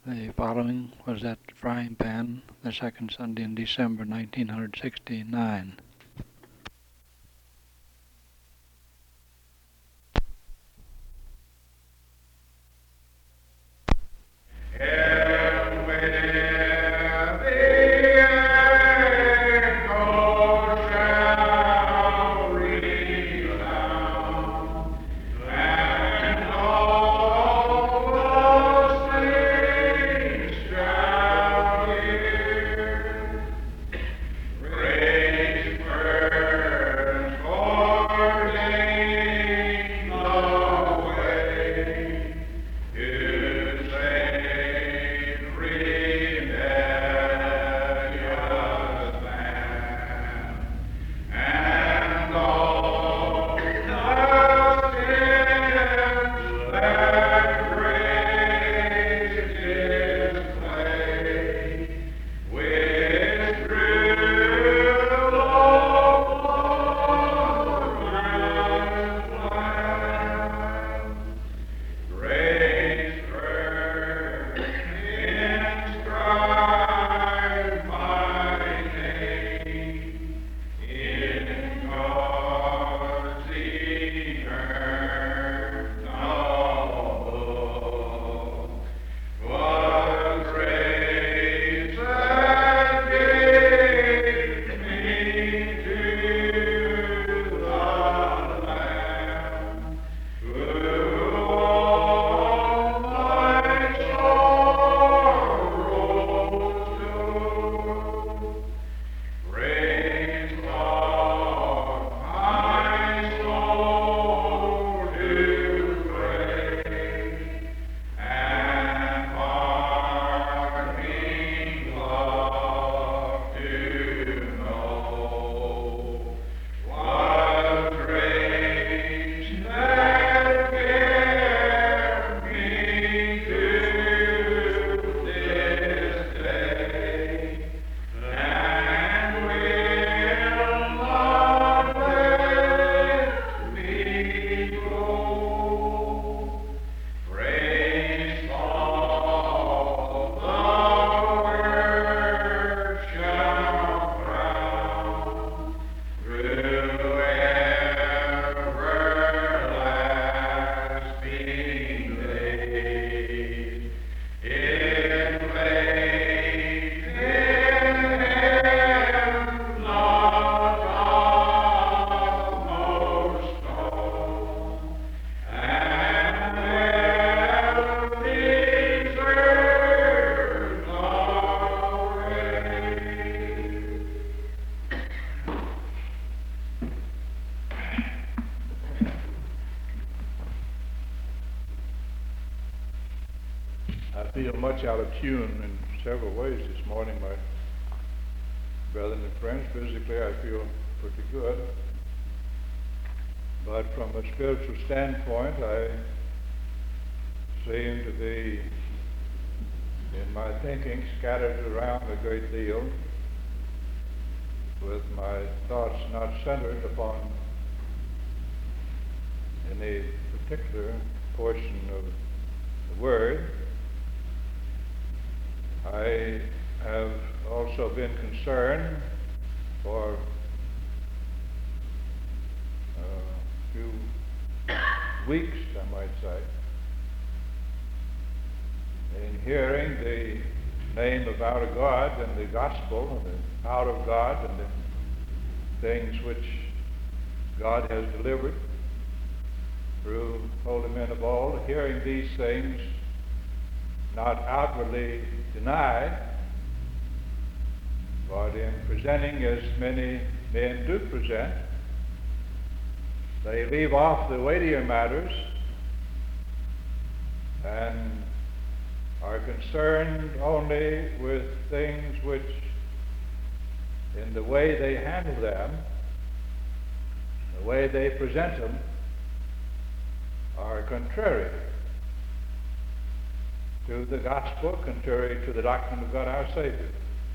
The following was at Frying Pan, the second Sunday in December 1969. I feel much out of tune in several ways this morning, my brethren and friends. Physically, I feel pretty good. But from a spiritual standpoint, I seem to be, in my thinking, scattered around a great deal, with my thoughts not centered upon any particular portion of the Word. I have also been concerned for a few weeks, I might say, in hearing the name of our God and the gospel and the power of God and the things which God has delivered through holy men of old, hearing these things not outwardly denied, but in presenting as many men do present, they leave off the weightier matters and are concerned only with things which, in the way they handle them, the way they present them, are contrary to the gospel, contrary to the doctrine of God our Savior.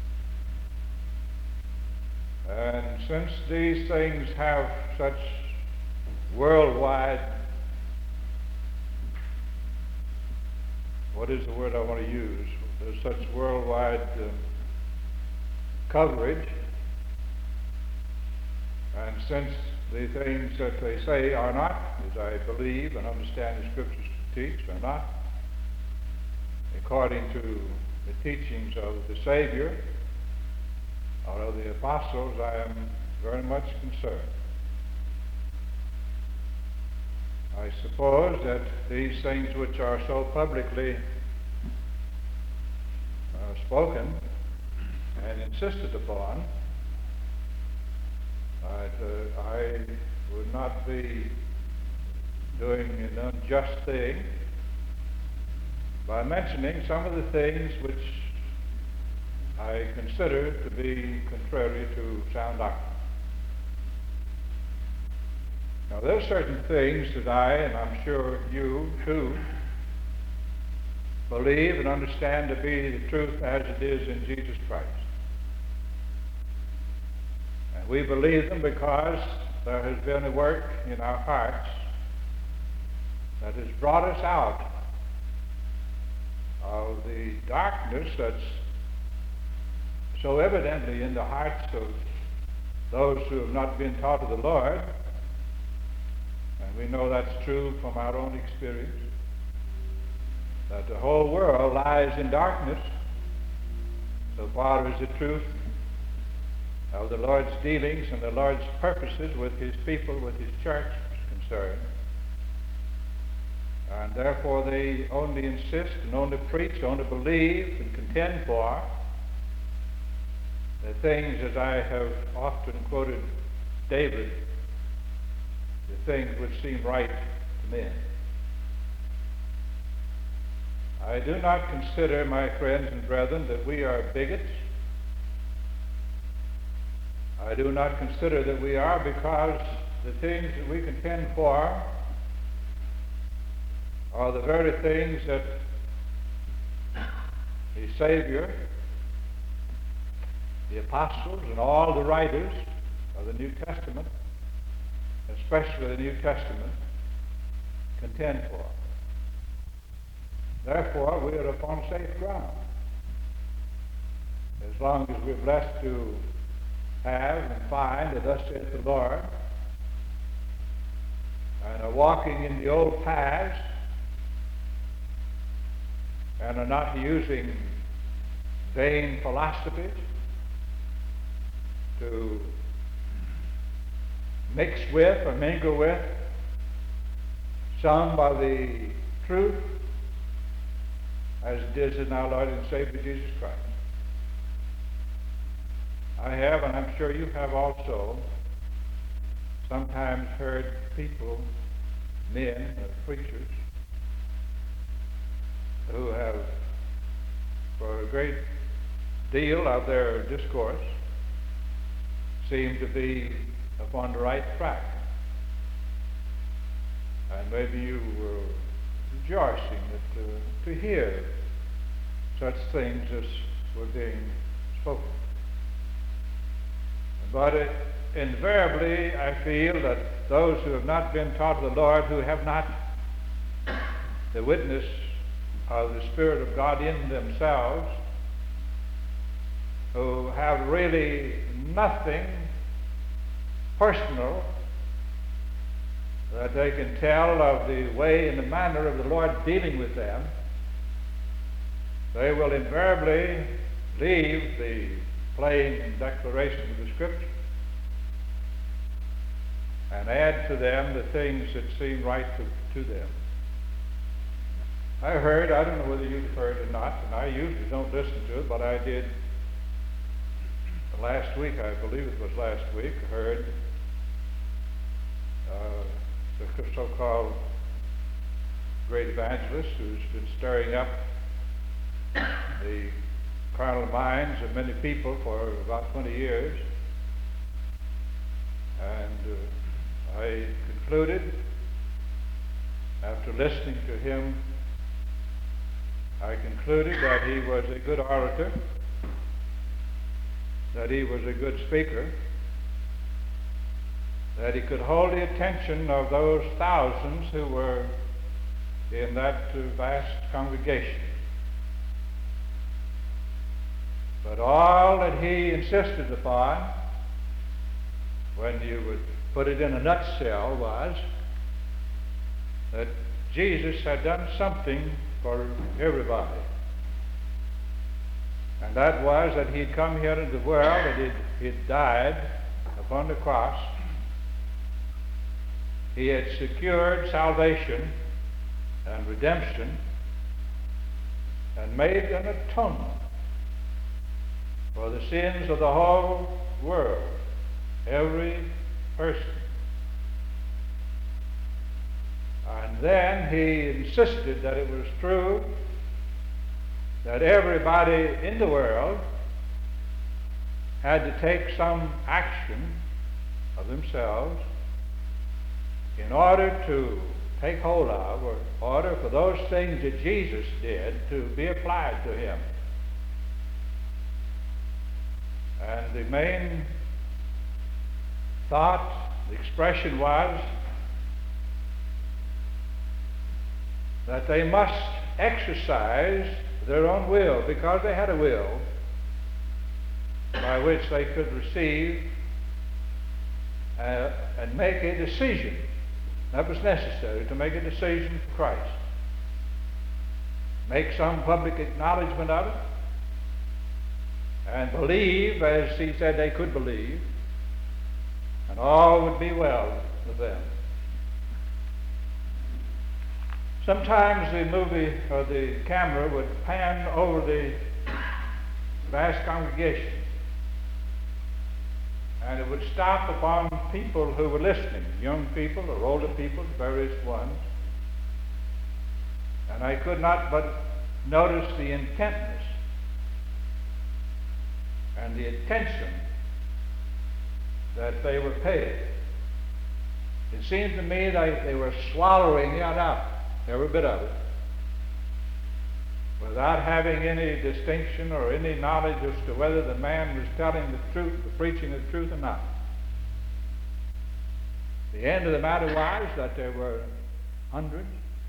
And since these things have such worldwide, what is the word I want to use? there's such worldwide coverage, and since the things that they say are not, as I believe and understand the Scriptures to teach, are not according to the teachings of the Savior or of the apostles, I am very much concerned. I suppose that these things which are so publicly spoken and insisted upon, I would not be doing an unjust thing by mentioning some of the things which I consider to be contrary to sound doctrine. Now, there are certain things that I, and I'm sure you too, believe and understand to be the truth as it is in Jesus Christ. And we believe them because there has been a work in our hearts that has brought us out of the darkness that's so evidently in the hearts of those who have not been taught of the Lord. And we know that's true from our own experience, that the whole world lies in darkness so far as the truth of the Lord's dealings and the Lord's purposes with his people, with his church is concerned. And therefore they only insist and only preach, only believe and contend for the things, as I have often quoted David, the things which seem right to men. I do not consider, my friends and brethren, that we are bigots. I do not consider that we are, because the things that we contend for are the very things that the Savior, the apostles, and all the writers of the New Testament, especially the New Testament, contend for. Therefore, we are upon safe ground. As long as we're blessed to have and find that thus saith the Lord, and are walking in the old paths, and are not using vain philosophies to mix with or mingle with some by the truth as it is in our Lord and Savior Jesus Christ. I have, and I'm sure you have also, sometimes heard people, men, preachers, who have, for a great deal of their discourse, seem to be upon the right track. And maybe you were rejoicing to hear such things as were being spoken. But invariably, I feel that those who have not been taught of the Lord, who have not the witness of the Spirit of God in themselves, who have really nothing personal that they can tell of the way and the manner of the Lord dealing with them, they will invariably leave the plain declaration of the Scripture and add to them the things that seem right to them. I heard, I don't know whether you've heard or not, and I usually don't listen to it, but I did last week, I believe it was last week, heard the so-called great evangelist who's been stirring up the carnal minds of many people for about 20 years. And I concluded, after listening to him, I concluded that he was a good orator, that he was a good speaker, that he could hold the attention of those thousands who were in that vast congregation. But all that he insisted upon, when you would put it in a nutshell, was that Jesus had done something for everybody. And that was that he'd come here into the world, and he'd died upon the cross. He had secured salvation and redemption and made an atonement for the sins of the whole world, every person. And then he insisted that it was true that everybody in the world had to take some action of themselves in order to take hold of, or in order for those things that Jesus did to be applied to him. And the main thought, the expression was that they must exercise their own will, because they had a will by which they could receive and make a decision that was necessary to make a decision for Christ. Make some public acknowledgement of it, and believe as he said they could believe, and all would be well with them. Sometimes the movie or the camera would pan over the vast congregation, and it would stop upon people who were listening, young people or older people, various ones. And I could not but notice the intentness and the attention that they were paying. It seemed to me that they were swallowing it up, every bit of it, without having any distinction or any knowledge as to whether the man was telling the truth, preaching the truth or not. The end of the matter was that there were hundreds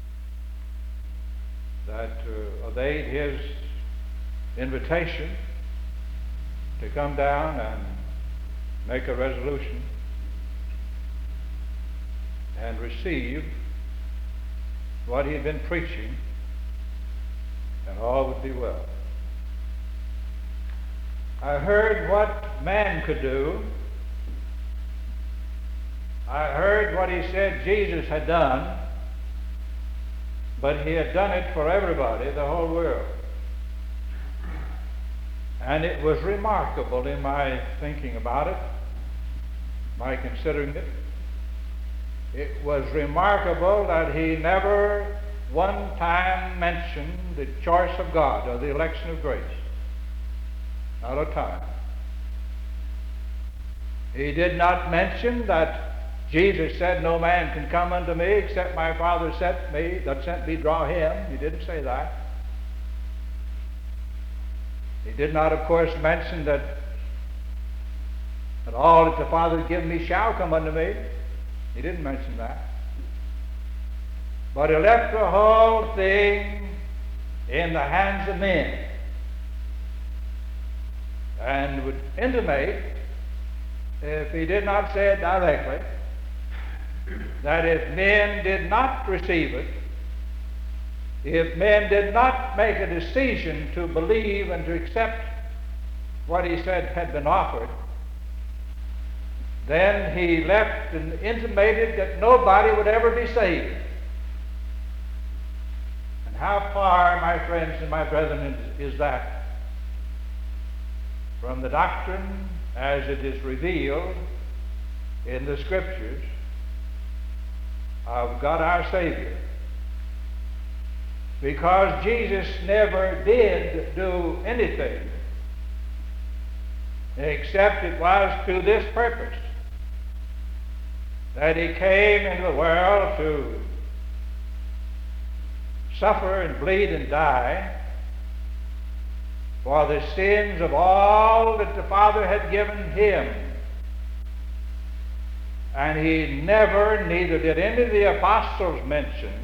that obeyed his invitation to come down and make a resolution and receive what he had been preaching, and all would be well. I heard what man could do. I heard what he said Jesus had done, but he had done it for everybody, the whole world. And it was remarkable in my thinking about it, my considering it. It was remarkable that he never one time mentioned the choice of God or the election of grace. Not a time. He did not mention that Jesus said, "No man can come unto me except my Father sent me draw him." He didn't say that. He did not, of course, mention that all that the Father has given me shall come unto me. He didn't mention that. But he left the whole thing in the hands of men, and would intimate, if he did not say it directly, that if men did not receive it, if men did not make a decision to believe and to accept what he said had been offered, then he left and intimated that nobody would ever be saved. And how far, my friends and my brethren, is that from the doctrine as it is revealed in the Scriptures of God our Savior? Because Jesus never did do anything except it was to this purpose, that he came into the world to suffer and bleed and die for the sins of all that the Father had given him. And he never, neither did any of the apostles mention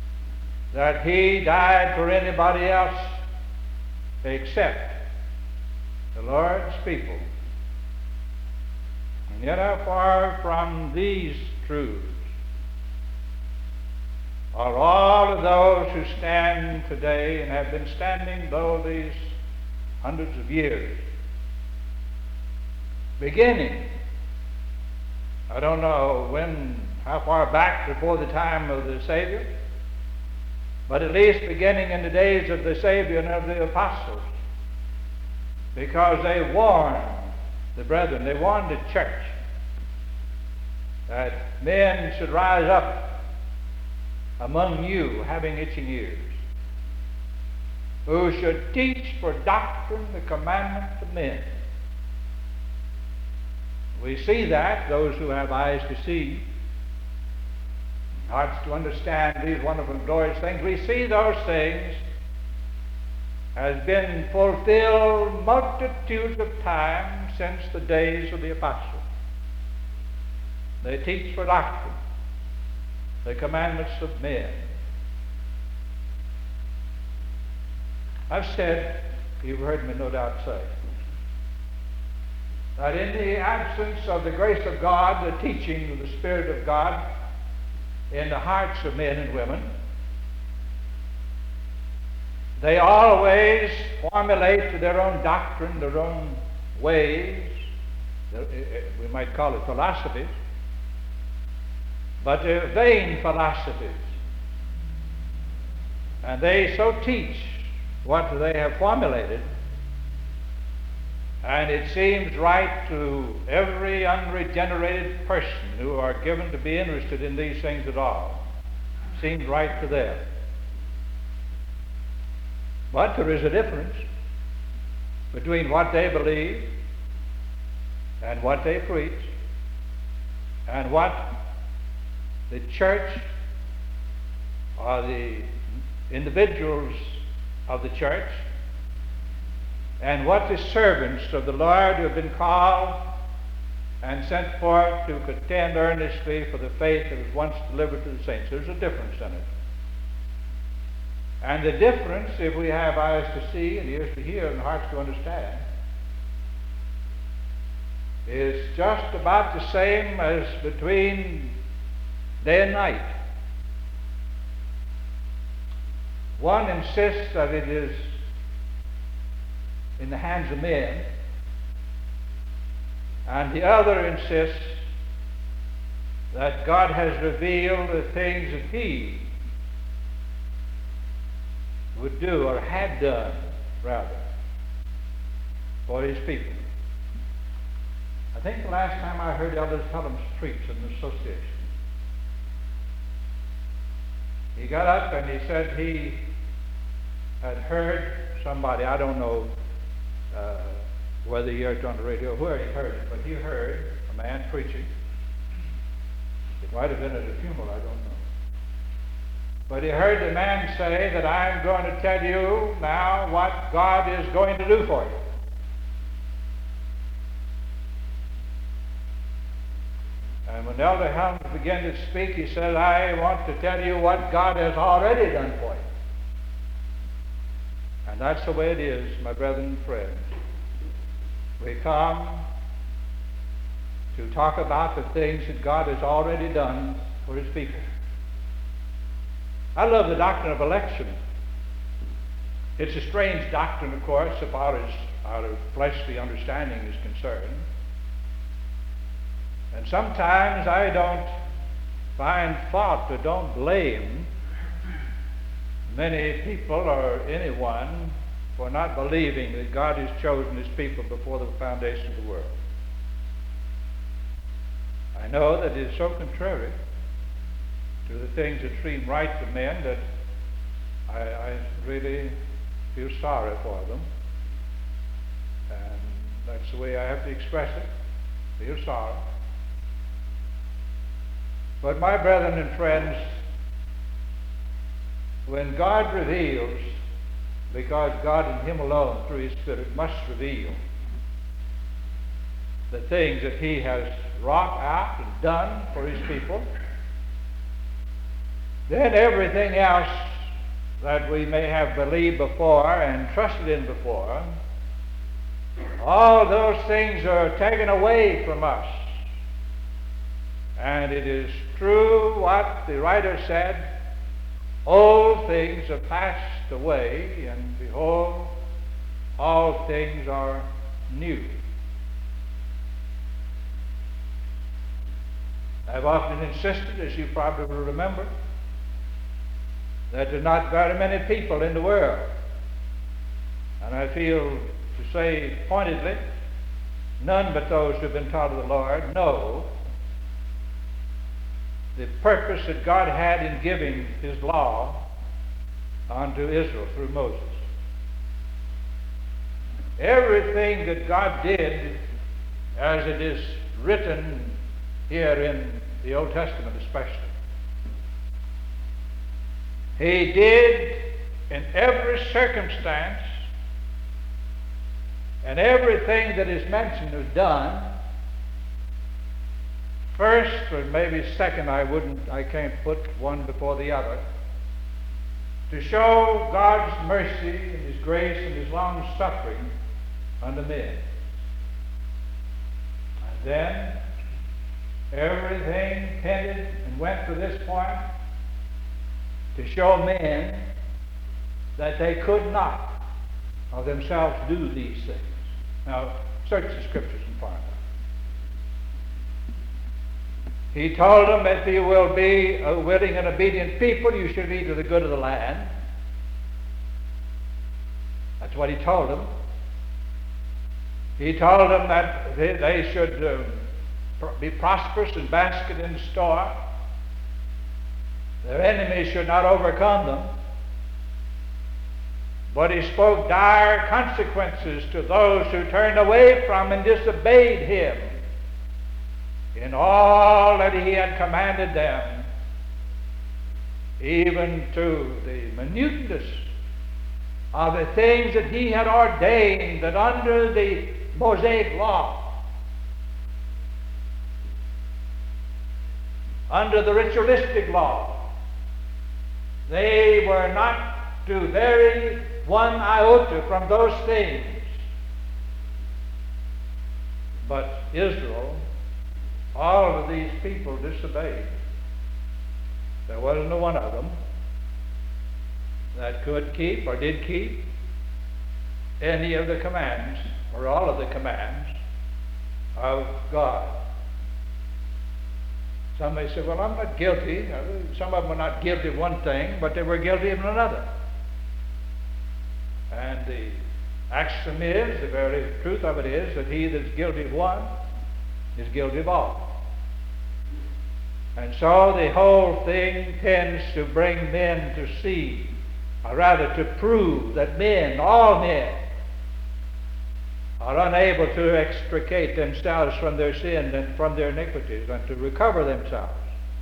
that he died for anybody else except the Lord's people. And yet how far from these truths are all of those who stand today and have been standing though these hundreds of years. Beginning, I don't know how far back before the time of the Savior, but at least beginning in the days of the Savior and of the apostles, because they warned the brethren, they warned the church that men should rise up among you having itching ears, who should teach for doctrine the commandments of men. We see that, those who have eyes to see, hearts to understand these wonderful and glorious things, we see those things has been fulfilled multitudes of times since the days of the apostles. They teach for doctrine the commandments of men. I've said, you've heard me no doubt say, that in the absence of the grace of God, the teaching of the Spirit of God in the hearts of men and women, they always formulate their own doctrine, their own ways, we might call it philosophies, but they're vain philosophies. And they so teach what they have formulated, and it seems right to every unregenerated person who are given to be interested in these things at all. Seems right to them. But there is a difference between what they believe and what they preach and what the church or the individuals of the church and what the servants of the Lord who have been called and sent forth to contend earnestly for the faith that was once delivered to the saints. There's a difference in it. And the difference, if we have eyes to see and ears to hear and hearts to understand, is just about the same as between day and night. One insists that it is in the hands of men, and the other insists that God has revealed the things that He would do, or had done, rather, for His people. I think the last time I heard Elder Pelham preach in the association, he got up and he said he had heard somebody, I don't know whether he heard it on the radio or where he heard it, but he heard a man preaching. It might have been at a funeral, I don't know. But he heard the man say that I'm going to tell you now what God is going to do for you. And when Elder Helms began to speak, he said, I want to tell you what God has already done for you. And that's the way it is, my brethren and friends. We come to talk about the things that God has already done for His people. I love the doctrine of election. It's a strange doctrine, of course, as far as our fleshly understanding is concerned. And sometimes I don't find fault or don't blame many people or anyone for not believing that God has chosen His people before the foundation of the world. I know that it is so contrary to the things that seem right to men that I really feel sorry for them. And that's the way I have to express it. Feel sorry. But my brethren and friends, when God reveals, because God in Him alone, through His Spirit, must reveal the things that He has wrought out and done for His people, then everything else that we may have believed before and trusted in before All those things are taken away from us. And it is true what the writer said, old things have passed away, and behold, all things are new. I've often insisted, as you probably remember, that there are not very many people in the world, and I feel to say pointedly, none but those who have been taught of the Lord know the purpose that God had in giving His law unto Israel through Moses. Everything that God did, as it is written here in the Old Testament especially, He did in every circumstance, and everything that is mentioned was done. First, or maybe second, I can't put one before the other, to show God's mercy and His grace and His long suffering unto men. And then everything tended and went to this point to show men that they could not of themselves do these things. Now, search the Scriptures and find out. He told them, if you will be a willing and obedient people, you should be to the good of the land. That's what He told them. He told them that they should be prosperous and basket in store. Their enemies should not overcome them. But He spoke dire consequences to those who turned away from and disobeyed Him in all that He had commanded them, even to the minuteness of the things that He had ordained, that under the Mosaic law, under the ritualistic law, they were not to vary one iota from those things. But Israel, all of these people disobeyed. There wasn't one of them that could keep or did keep any of the commands, or all of the commands of God. Some may say, well, I'm not guilty. Some of them were not guilty of one thing, but they were guilty of another. And the axiom is, the very truth of it is, that he that's guilty of one is guilty of all. And so the whole thing tends to bring men to see, or rather to prove that men, all men, are unable to extricate themselves from their sin and from their iniquities and to recover themselves.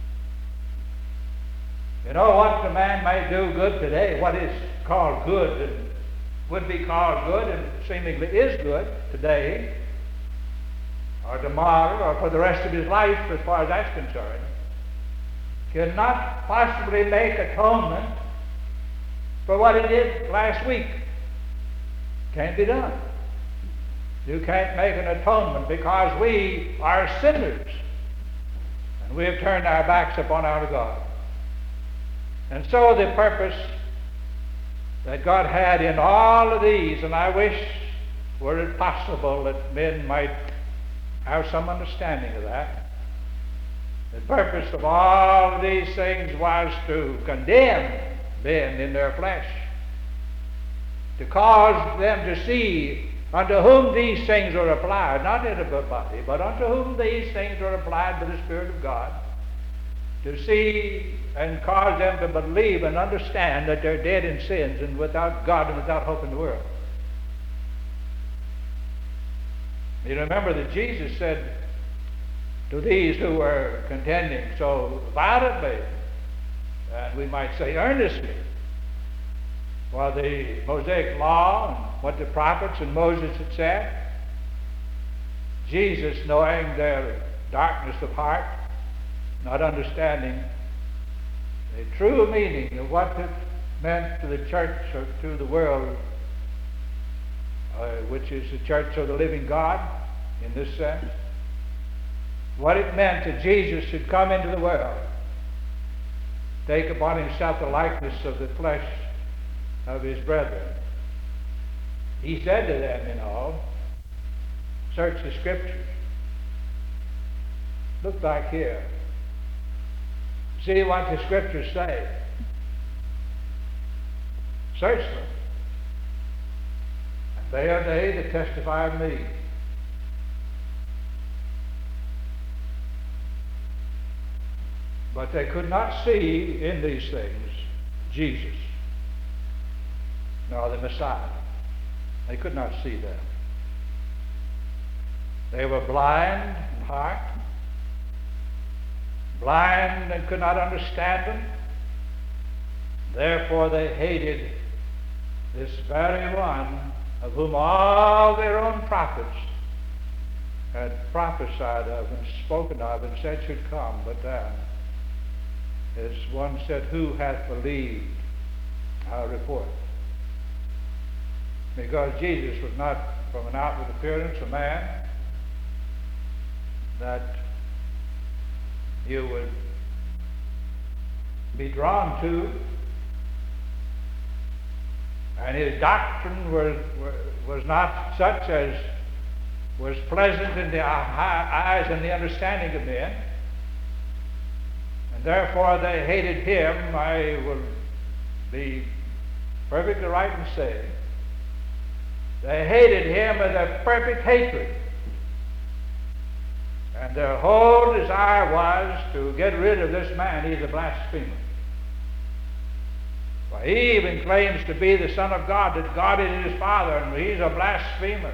You know what a man might do good today, what is called good and would be called good and seemingly is good today or tomorrow or for the rest of his life as far as that's concerned, cannot possibly make atonement for what he did last week. Can't be done. You can't make an atonement because we are sinners and we have turned our backs upon our God. And so the purpose that God had in all of these, and I wish were it possible that men might have some understanding of that, the purpose of all of these things was to condemn men in their flesh, to cause them to see unto whom these things are applied, not in the body, but unto whom these things are applied by the Spirit of God, to see and cause them to believe and understand that they're dead in sins and without God and without hope in the world. You remember that Jesus said to these who were contending so violently, and we might say earnestly, for the Mosaic law and what the prophets and Moses had said, Jesus, knowing their darkness of heart, not understanding the true meaning of what it meant to the church or to the world, which is the church of the living God in this sense, what it meant that Jesus should come into the world, take upon himself the likeness of the flesh of his brethren. He said to them, search the Scriptures. Look back here. See what the Scriptures say. Search them. And they are they that testify of me. But they could not see in these things Jesus, nor the Messiah. They could not see them. They were blind in heart, blind and could not understand them. Therefore they hated this very one of whom all their own prophets had prophesied of and spoken of and said should come. But then, as one said, who hath believed our report? Because Jesus was not from an outward appearance a man that you would be drawn to, and his doctrine was not such as was pleasant in the eyes and the understanding of men, and therefore they hated him. I will be perfectly right in saying they hated him with a perfect hatred. And their whole desire was to get rid of this man. He's a blasphemer. For he even claims to be the Son of God, that God is his Father, and he's a blasphemer.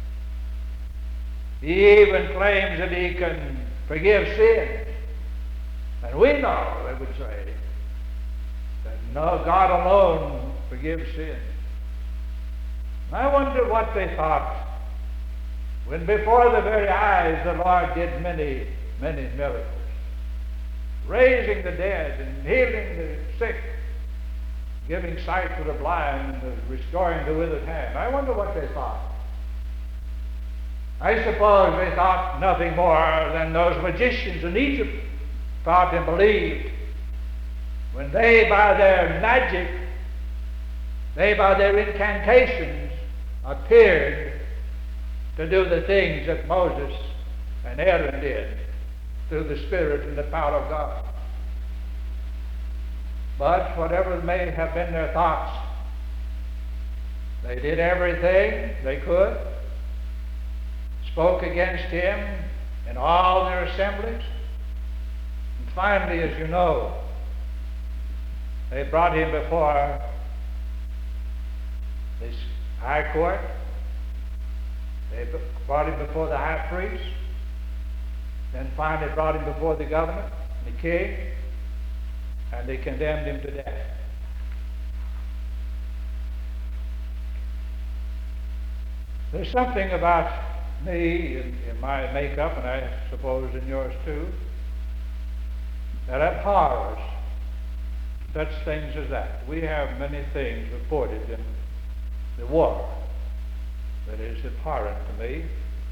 He even claims that he can forgive sin. And we know, they would say, that no, God alone forgives sin. And I wonder what they thought when before the very eyes the Lord did many, many miracles, raising the dead and healing the sick, giving sight to the blind and restoring the withered hand. I wonder what they thought. I suppose they thought nothing more than those magicians in Egypt thought and believed when they by their magic, they by their incantations appeared to do the things that Moses and Aaron did through the Spirit and the power of God. But whatever may have been their thoughts, they did everything they could, spoke against him in all their assemblies, and finally, as you know, they brought him before this high court. They brought him before the high priest, then finally brought him before the governor and the king, and they condemned him to death. There's something about me in my makeup, and I suppose in yours too, that abhors such things as that. We have many things reported in the war that is abhorrent to me,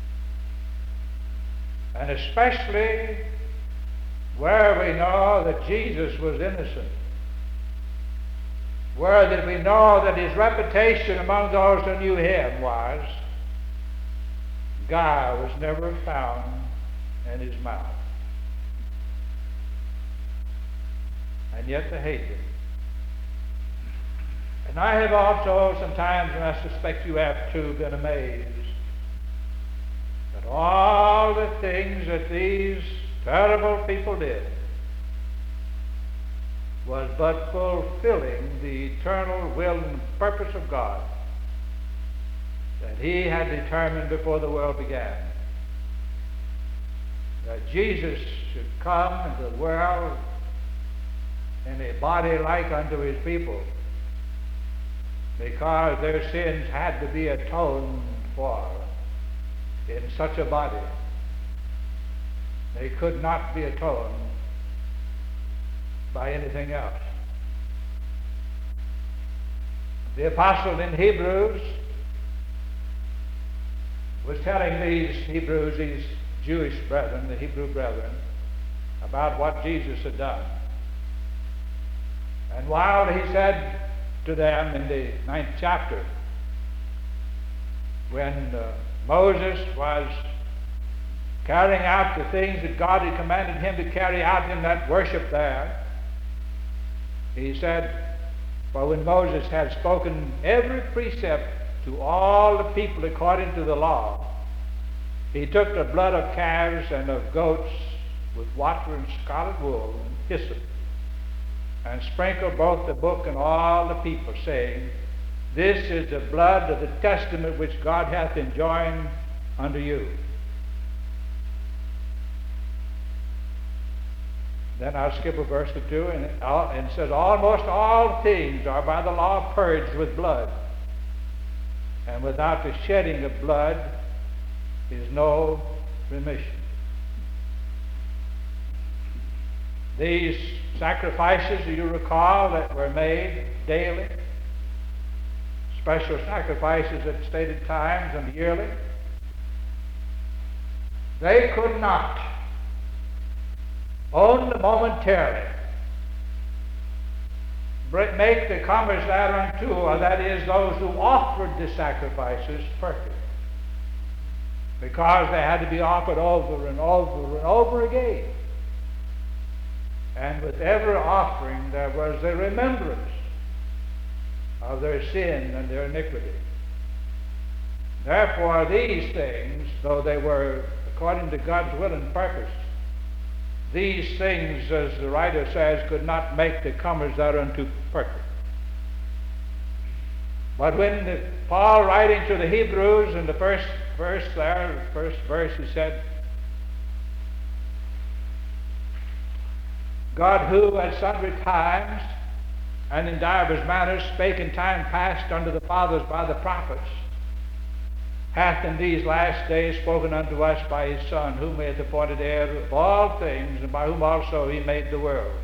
and especially where we know that Jesus was innocent, where that we know that his reputation among those who knew him was, guile was never found in his mouth. And yet they hate him. And I have also sometimes, and I suspect you have too, been amazed that all the things that these terrible people did was but fulfilling the eternal will and purpose of God that he had determined before the world began. That Jesus should come into the world in a body like unto his people, because their sins had to be atoned for in such a body. They could not be atoned by anything else. The apostle in Hebrews was telling these Hebrews, these Jewish brethren, the Hebrew brethren, about what Jesus had done. And while he said to them in the 9th chapter, when Moses was carrying out the things that God had commanded him to carry out in that worship there, he said, for when Moses had spoken every precept to all the people according to the law, he took the blood of calves and of goats with water and scarlet wool and hyssop, and sprinkled both the book and all the people, saying, this is the blood of the testament which God hath enjoined unto you. Then I'll skip a verse or two, and it says, almost all things are by the law purged with blood, and without the shedding of blood is no remission. These sacrifices, you recall, that were made daily, special sacrifices at stated times and yearly, they could not, only momentarily, make the comers thereunto, or that is, those who offered the sacrifices, perfect. Because they had to be offered over and over and over again. And with every offering there was the remembrance of their sin and their iniquity. Therefore these things, though they were according to God's will and purpose, these things, as the writer says, could not make the comers thereunto perfect. But when Paul, writing to the Hebrews in the first verse, he said, God, who at sundry times and in divers manners spake in time past unto the fathers by the prophets, hath in these last days spoken unto us by his Son, whom he hath appointed heir of all things, and by whom also he made the worlds.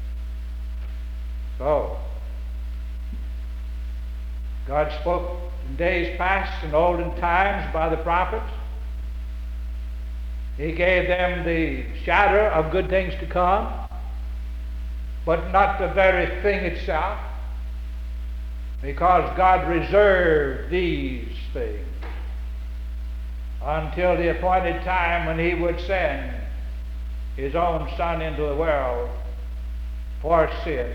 So, God spoke in days past and olden times by the prophets. He gave them the shadow of good things to come, but not the very thing itself, because God reserved these things until the appointed time when he would send his own Son into the world for sin,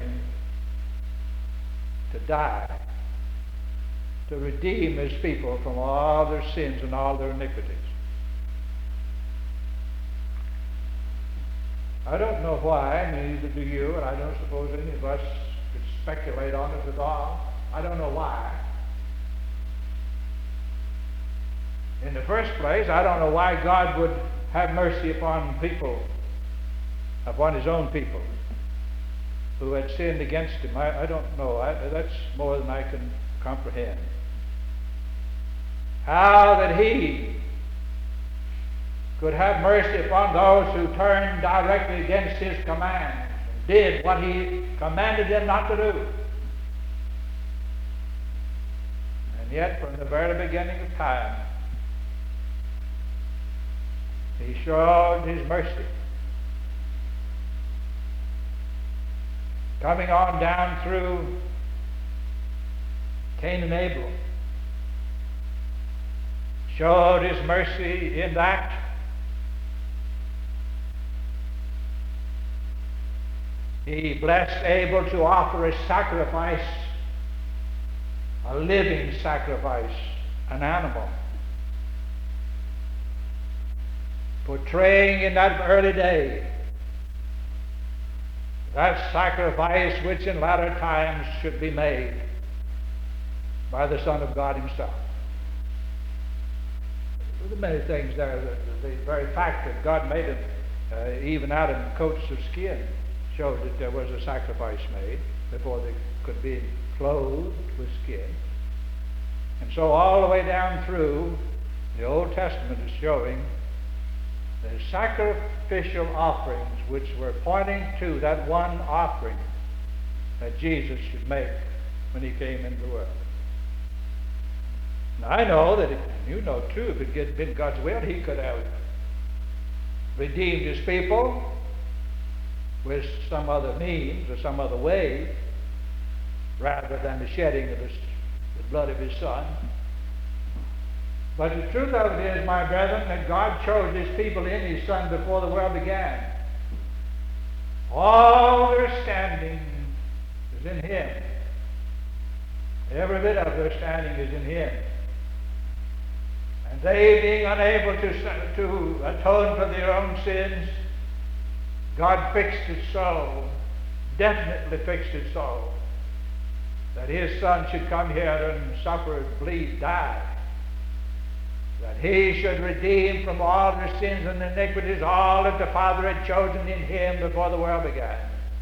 to die, to redeem his people from all their sins and all their iniquities. I don't know why, neither do you, and I don't suppose any of us could speculate on it at all. I don't know why. In the first place, I don't know why God would have mercy upon people, upon his own people, who had sinned against him. I don't know. That's more than I can comprehend. How that he could have mercy upon those who turned directly against his commands and did what he commanded them not to do. And yet, from the very beginning of time, he showed his mercy. Coming on down through Cain and Abel, showed his mercy in that he blessed Abel to offer a sacrifice, a living sacrifice, an animal, portraying in that early day that sacrifice which in latter times should be made by the Son of God himself. There are many things there. The very fact that God made it, even out in coats of skin, showed that there was a sacrifice made before they could be clothed with skin. And so all the way down through, the Old Testament is showing the sacrificial offerings which were pointing to that one offering that Jesus should make when he came into the world. I know that, you know too, if it had been God's will, he could have redeemed his people with some other means or some other way, rather than the shedding of the blood of his Son. But the truth of it is, my brethren, that God chose his people in his Son before the world began. All their standing is in him. Every bit of their standing is in him. And they, being unable to atone for their own sins, God fixed it so, definitely fixed it so, that his Son should come here and suffer, bleed, die, that he should redeem from all their sins and iniquities all that the Father had chosen in him before the world began.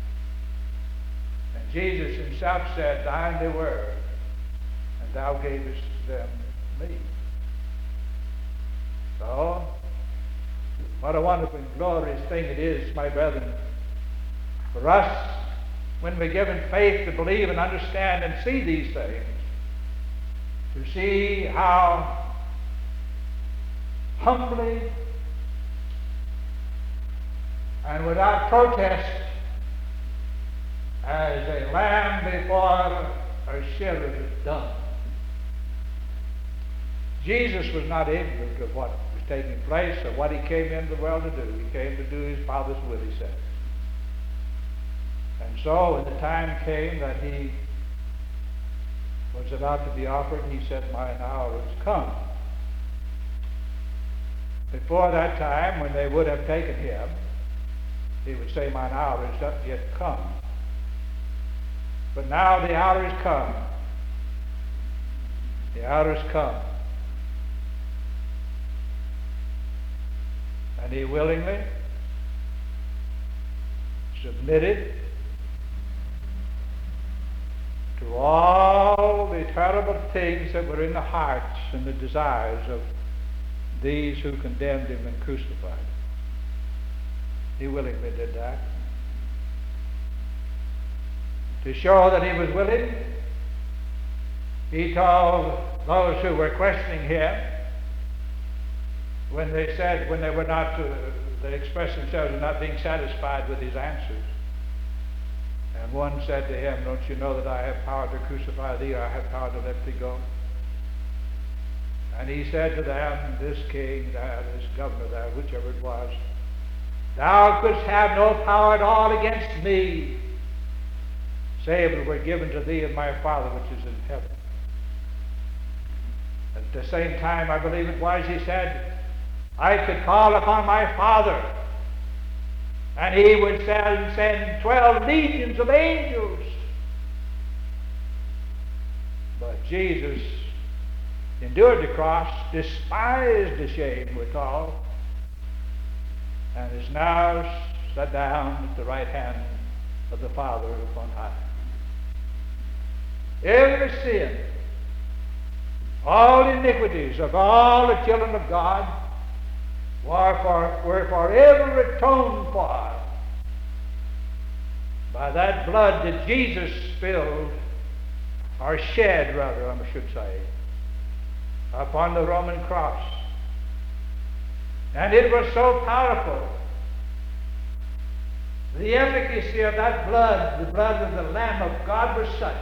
And Jesus himself said, thine they were, and thou gavest them me. So, what a wonderful and glorious thing it is, my brethren, for us, when we're given faith to believe and understand and see these things, to see how humbly and without protest, as a lamb before a shearer is dumb. Jesus was not ignorant of what was taking place or what he came into the world to do. He came to do his Father's will, he said. And so when the time came that he was about to be offered, he said, mine hour has come. Before that time, when they would have taken him, he would say, mine hour is not yet come. But now the hour is come. The hour is come. And he willingly submitted to all the terrible things that were in the hearts and the desires of these who condemned him and crucified him. He willingly did that. To show that he was willing, he told those who were questioning him, when they were not, they expressed themselves as not being satisfied with his answers. And one said to him, don't you know that I have power to crucify thee, or I have power to let thee go? And he said to them, this king, this governor there, whichever it was, thou couldst have no power at all against me, save it were given to thee of my Father which is in heaven. At the same time, I believe it was, he said, I could call upon my Father, and he would send 12 legions of angels. But Jesus endured the cross, despised the shame, we're told, and is now set down at the right hand of the Father upon high. Every sin, all iniquities of all the children of God were forever atoned for by that blood that Jesus spilled, or shed rather, I should say, upon the Roman cross. And it was so powerful. The efficacy of that blood, the blood of the Lamb of God, was such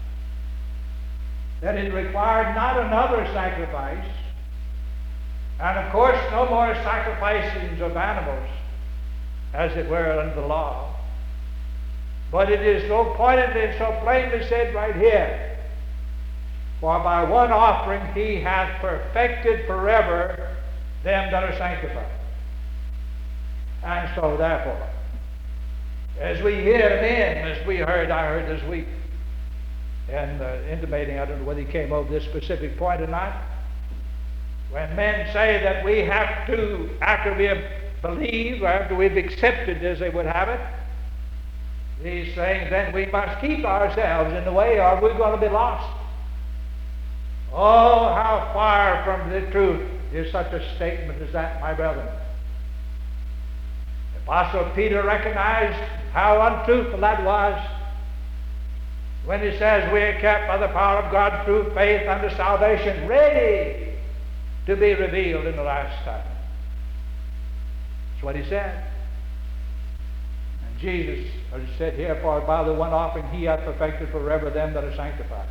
that it required not another sacrifice, and of course no more sacrificings of animals, as it were under the law. But it is so pointedly and so plainly said right here, for by one offering he hath perfected forever them that are sanctified. And so therefore, as we hear men, as I heard this week, and intimating, I don't know whether he came over this specific point or not, when men say that we have to, after we have believed, or after we've accepted as they would have it, these things, then we must keep ourselves in the way or we're going to be lost. Oh, how far from the truth is such a statement as that, my brethren. Apostle Peter recognized how untruthful that was. when he says we are kept by the power of God through faith unto salvation, ready to be revealed in the last time. That's what he said. And Jesus, as he said here, for by the one offering he hath perfected forever them that are sanctified.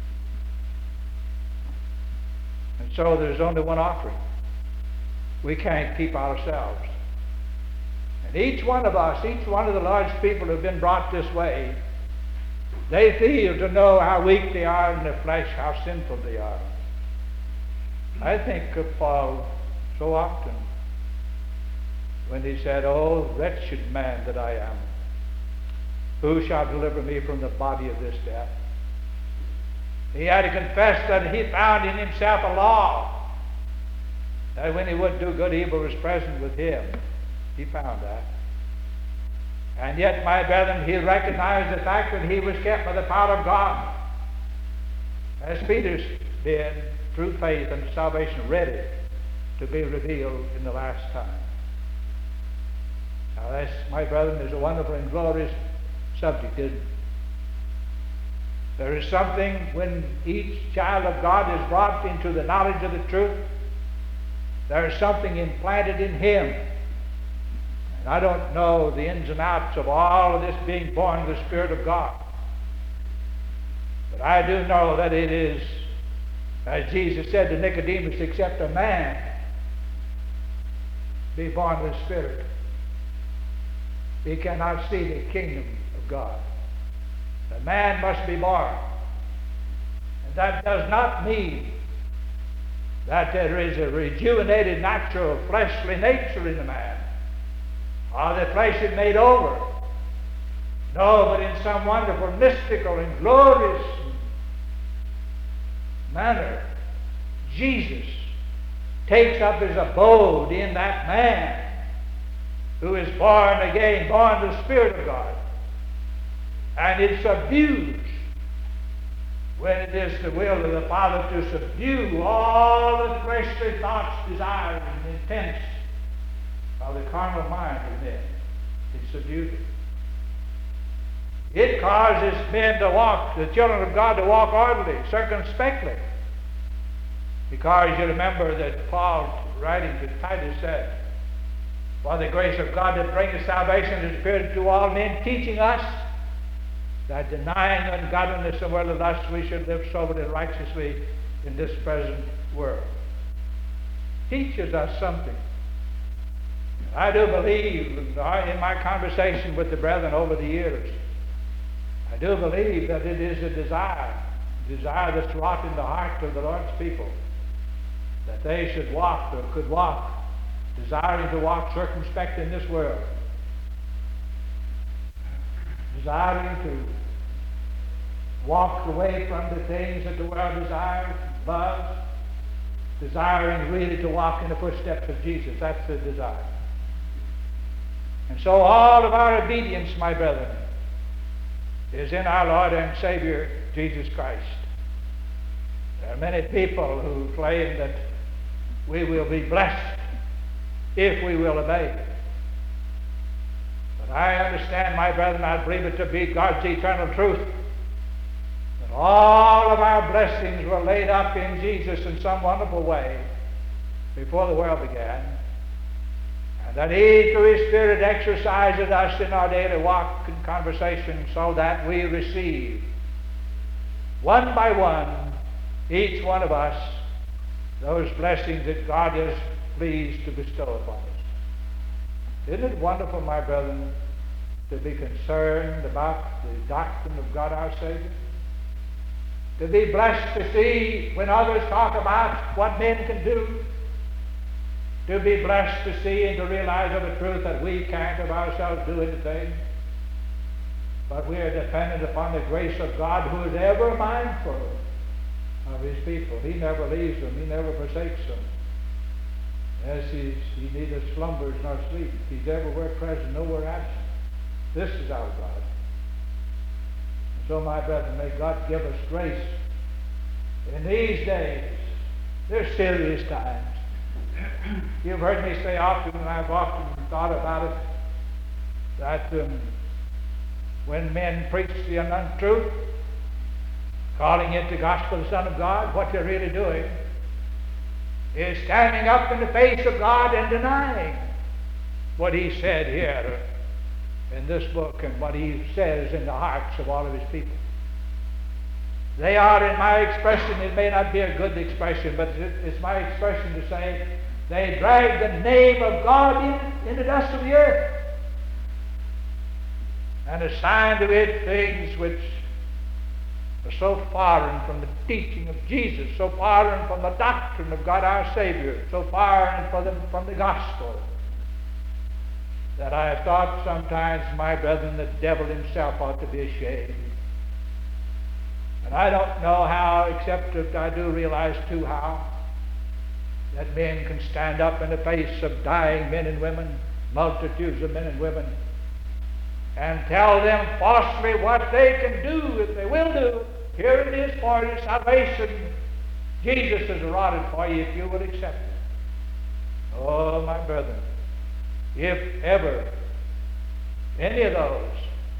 And so there's only one offering. We can't keep ourselves. And each one of us, each one of the Lord's people who have been brought this way, they feel to know how weak they are in their flesh, how sinful they are. I think of Paul so often when he said, "Oh, wretched man that I am, who shall deliver me from the body of this death?" He had to confess that he found in himself a law, that when he would do good, evil was present with him. He found that. And yet, my brethren, he recognized the fact that he was kept by the power of God, as Peter did, through faith and salvation, ready to be revealed in the last time. Now, this, my brethren, is a wonderful and glorious subject, isn't it? There is something when each child of God is brought into the knowledge of the truth, there is something implanted in him. And I don't know the ins and outs of all of this being born of the Spirit of God. But I do know that it is, as Jesus said to Nicodemus, except a man be born of the Spirit, he cannot see the kingdom of God. The man must be born. And that does not mean that there is a rejuvenated natural fleshly nature in the man, or the flesh is made over. No, but in some wonderful, mystical, and glorious manner, Jesus takes up his abode in that man who is born again, born of the Spirit of God. And it subdues, when it is the will of the Father to subdue all the fleshly thoughts, desires, and intents of the carnal mind of men. It subdues it. It causes men to walk, the children of God to walk orderly, circumspectly. Because you remember that Paul, writing to Titus, said, "For the grace of God that bringeth salvation is appeared to all men, teaching us that denying ungodliness and worldly lust, we should live soberly and righteously in this present world." Teaches us something. I do believe, in my conversation with the brethren over the years, I do believe that it is a desire that's wrought in the heart of the Lord's people, that they should walk, or could walk, desiring to walk circumspect in this world, desiring to walk away from the things that the world desires, loves, desiring really to walk in the footsteps of Jesus. That's the desire. And so all of our obedience, my brethren, is in our Lord and Savior, Jesus Christ. There are many people who claim that we will be blessed if we will obey. But I understand, my brethren, I believe it to be God's eternal truth, that all of our blessings were laid up in Jesus in some wonderful way before the world began, and that he, through his Spirit, exercises us in our daily walk and conversation so that we receive, one by one, each one of us, those blessings that God is pleased to bestow upon us. Isn't it wonderful, my brethren, to be concerned about the doctrine of God our Savior? To be blessed to see when others talk about what men can do. To be blessed to see and to realize of the truth that we can't of ourselves do anything. But we are dependent upon the grace of God, who is ever mindful of his people. He never leaves them. He never forsakes them. As he neither slumbers nor sleeps. He's everywhere present, nowhere absent. This is our God. And so, my brethren, may God give us grace in these days. They're serious times. You've heard me say often, and I've often thought about it, that when men preach the untruth, calling it the gospel of the Son of God, what they're really doing is standing up in the face of God and denying what he said here in this book and what he says in the hearts of all of his people. They are, in my expression, it may not be a good expression, but it's my expression to say, they drag the name of God in the dust of the earth and assign to it things which are so foreign from the teaching of Jesus, so foreign from the doctrine of God our Savior, so foreign from the gospel, that I have thought sometimes, my brethren, the devil himself ought to be ashamed. And I don't know how, except that I do realize too how that men can stand up in the face of dying men and women, multitudes of men and women, and tell them falsely what they can do if they will do. Here it is for your salvation. Jesus has allotted for you if you will accept it. Oh, my brethren, if ever any of those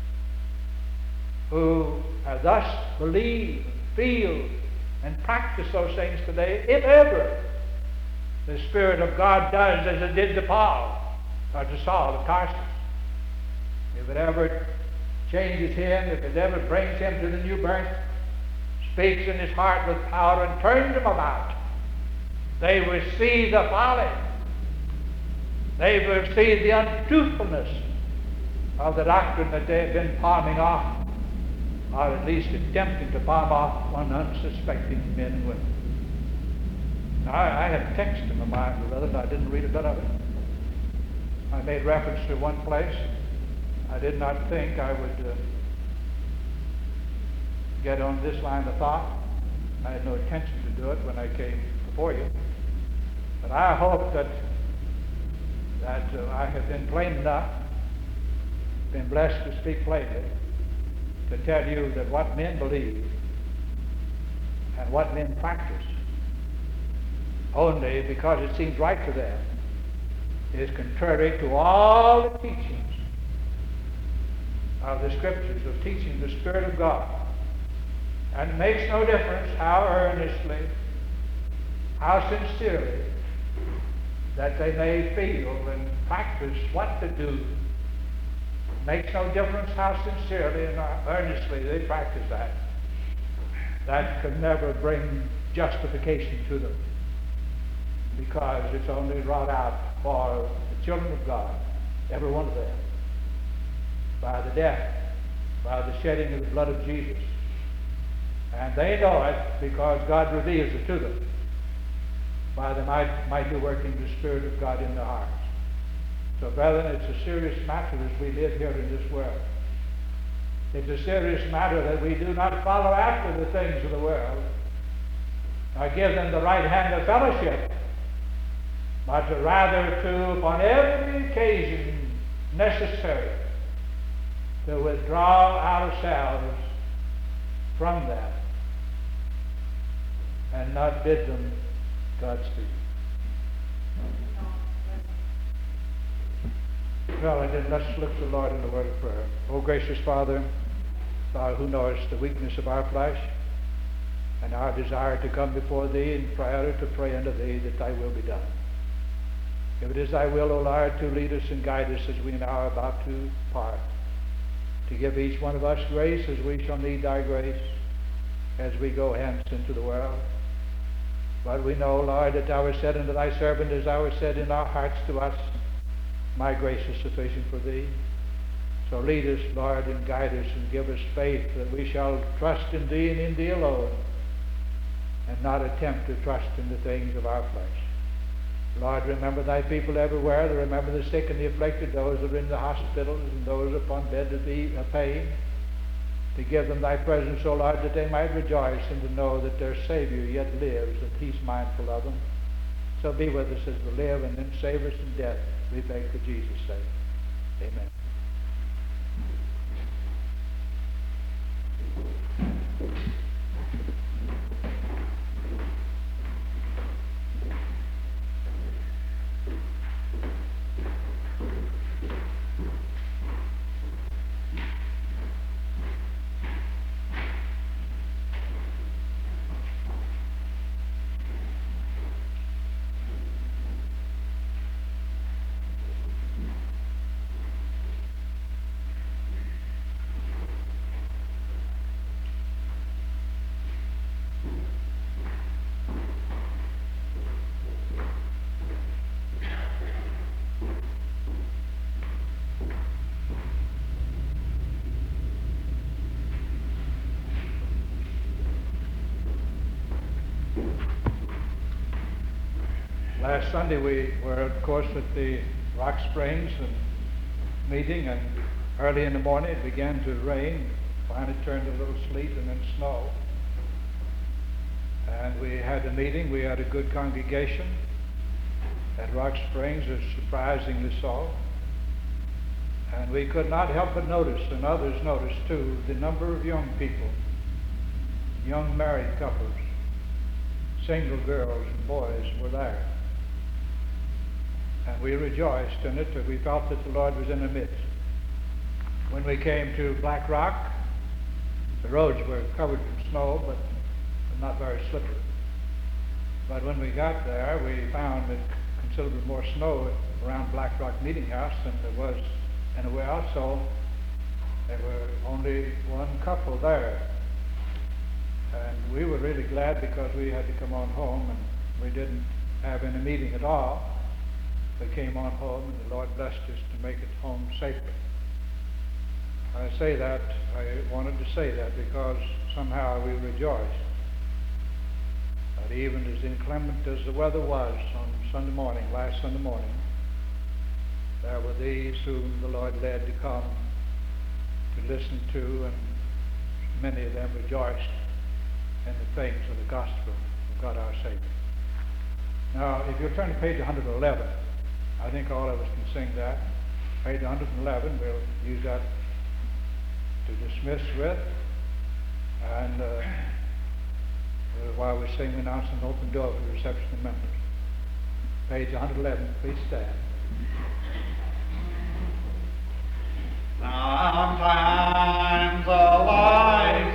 who have thus believe, feel, and practice those things today, if ever the Spirit of God does as it did to Paul, or to Saul of Tarsus, if it ever changes him, if it ever brings him to the new birth, speaks in his heart with power and turns him about, they will see the folly, they will see the untruthfulness of the doctrine that they have been palming off, or at least attempting to palm off on unsuspecting men and women. Now, I had a text in my mind, brother, and I didn't read a bit of it. I made reference to one place. I did not think I would get on this line of thought. I had no intention to do it when I came before you. But I hope that I have been plain enough, been blessed to speak plainly, to tell you that what men believe and what men practice, only because it seems right to them, is contrary to all the teachings of the Scriptures, of teaching the Spirit of God. And it makes no difference how earnestly, how sincerely that they may feel and practice what to do. It makes no difference how sincerely and earnestly they practice that. That can never bring justification to them, because it's only wrought out for the children of God, every one of them, by the death, by the shedding of the blood of Jesus. And they know it because God reveals it to them by the mighty working of the Spirit of God in their hearts. So, brethren, it's a serious matter as we live here in this world. It's a serious matter that we do not follow after the things of the world, nor give them the right hand of fellowship, but rather to, upon every occasion necessary, to withdraw ourselves from that and not bid them Godspeed. Well, and then let's look to the Lord in the word of prayer. Oh, gracious Father, Thou who knowest the weakness of our flesh and our desire to come before Thee in prayer to pray unto Thee that Thy will be done. If it is Thy will, O Lord, to lead us and guide us as we now are about to part, to give each one of us grace as we shall need Thy grace as we go hence into the world. But we know, Lord, that Thou hast said unto Thy servant, as Thou hast said in our hearts to us, my grace is sufficient for Thee. So lead us, Lord, and guide us and give us faith that we shall trust in Thee and in Thee alone, and not attempt to trust in the things of our flesh. Lord, remember Thy people everywhere. Remember the sick and the afflicted, those that are in the hospitals and those upon bed of pain. To give them Thy presence, O Lord, that they might rejoice and to know that their Savior yet lives, that He's mindful of them. So be with us as we live, and then save us from death, we beg for Jesus' sake. Amen. Last Sunday we were, of course, at the Rock Springs and meeting, and early in the morning it began to rain. Finally turned to a little sleet and then snow. And we had a meeting. We had a good congregation at Rock Springs, as surprisingly so. And we could not help but notice, and others noticed too, the number of young people, young married couples, single girls and boys were there. And we rejoiced in it, and we felt that the Lord was in the midst. When we came to Black Rock, the roads were covered with snow, but not very slippery. But when we got there, we found that considerably more snow around Black Rock Meeting House than there was anywhere else, so there were only one couple there. And we were really glad because we had to come on home, and we didn't have any meeting at all. We came on home, and the Lord blessed us to make it home safely. I say that, I wanted to say that because somehow we rejoiced that even as inclement as the weather was on Sunday morning, last Sunday morning, there were these whom the Lord led to come to listen to, and many of them rejoiced in the things of the gospel of God our Savior. Now, if you'll turn to page 111, I think all of us can sing that. Page 111, we'll use that to dismiss with, and while we sing, we announce an open door for the reception of members. Page 111, please stand. Sometimes the light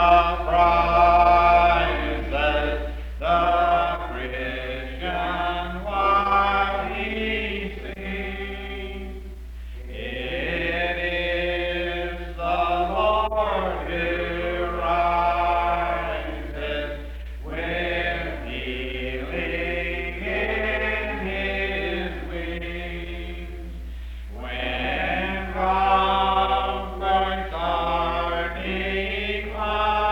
surprises the Christian while he sings. It is the Lord who rises with healing in his wings. When comforts are declined,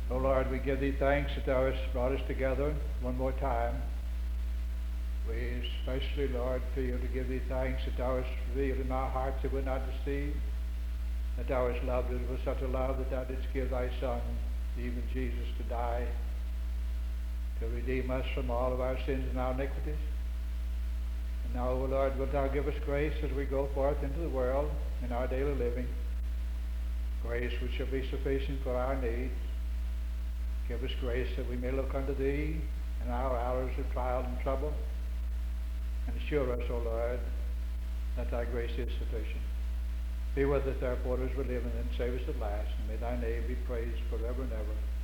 O Lord, we give thee thanks that thou hast brought us together one more time. We especially, Lord, feel to give thee thanks that thou hast revealed in our hearts that we're not deceived, that thou hast loved us with such a love that thou didst give thy Son, even Jesus, to die, to redeem us from all of our sins and our iniquities. And now, O Lord, wilt thou give us grace as we go forth into the world in our daily living, grace which shall be sufficient for our needs. Give us grace that we may look unto thee in our hours of trial and trouble, and assure us, O Lord, that thy grace is sufficient. Be with us, therefore, as we live, and then save us at last, and may thy name be praised forever and ever.